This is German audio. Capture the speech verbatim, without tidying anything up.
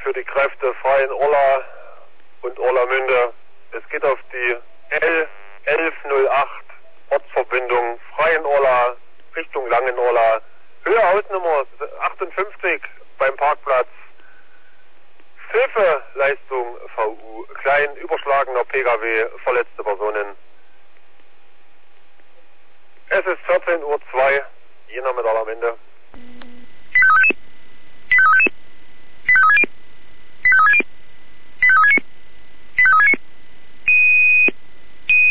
für die Kräfte Freienurla und Orlamünde. Es geht auf die L elf null acht Ortsverbindung Freienurla Richtung Langenurla. Höhe Hausnummer achtundfünfzig beim Parkplatz. Hilfeleistung V U klein, überschlagener P K W, verletzte Personen. Es ist vierzehn Uhr zwei, Jena mit Orlamünde.